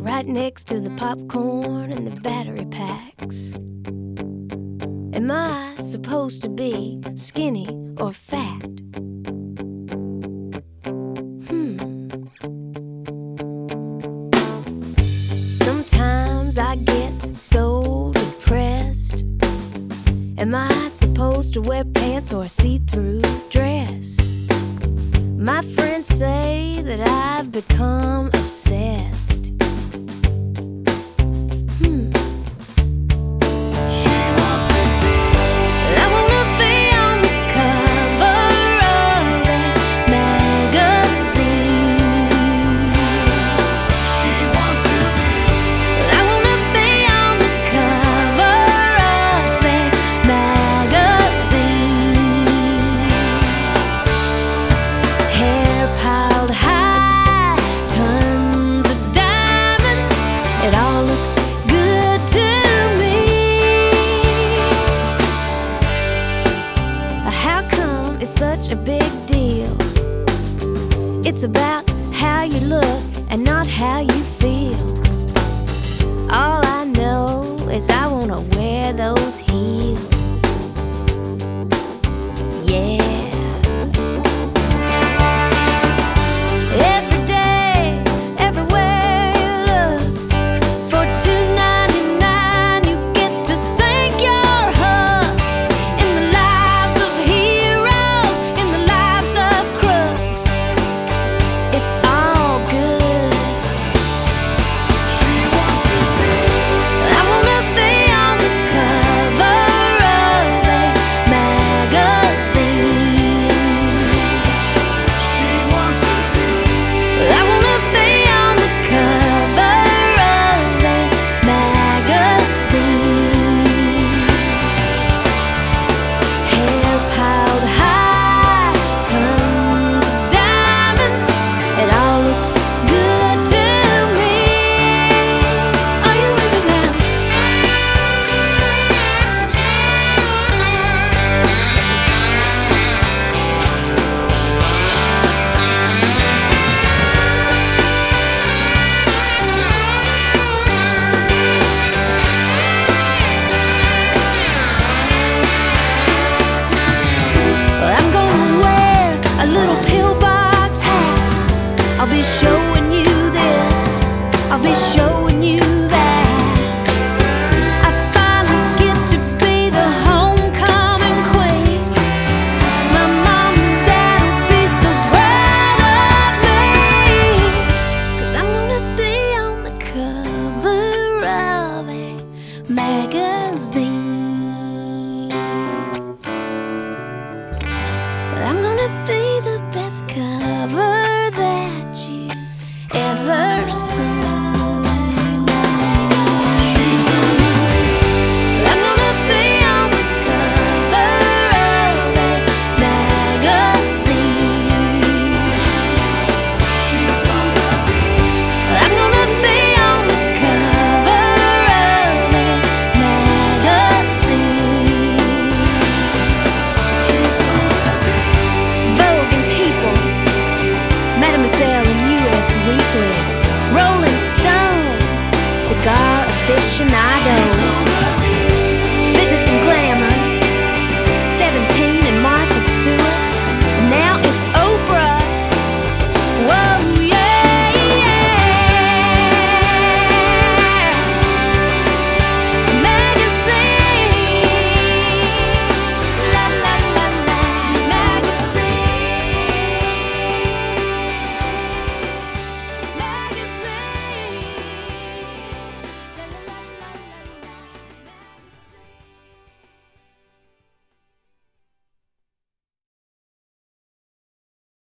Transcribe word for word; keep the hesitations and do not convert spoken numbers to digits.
right next to the popcorn and the battery packs. Am I supposed to be skinny or fat? Hmm. Sometimes I get so depressed. Am I supposed to wear pants or a see-through dress? My friends say that I've become obsessed. Hmm. She wants to be. I wanna be on the cover of a magazine. She wants to be. I wanna be on the cover of a magazine. Hair piled high, tons of diamonds. It all looks good to me. How come it's such a big deal? It's about how you look and not how you feel. All I know is I wanna wear those heels. Yeah. Every day, everywhere you look, for two ninety-nine you get to sink your hooks in the lives of heroes, in the lives of crooks. It's all good. She wants to be. I wanna be on the cover of a magazine. She wants to be. I wanna be on the cover of a magazine. Hair piled high, tons of diamonds. It all looks good to me. Are you with me now? Well, I'm gonna wear a little pillbox hat. I'll be showing you this, I'll be showing you that. I finally get to be the homecoming queen. My mom and dad will be so proud of me, 'cause I'm gonna be on the cover of a magazine. I'm gonna be the best cover that you ever seen. I'm gonna be on the cover of a magazine. She's gonna be. I'm gonna be on the cover of a magazine. She's gonna be. Vogue and People, Mademoiselle and U S Weekly, Rolling Stone, Cigar Aficionado.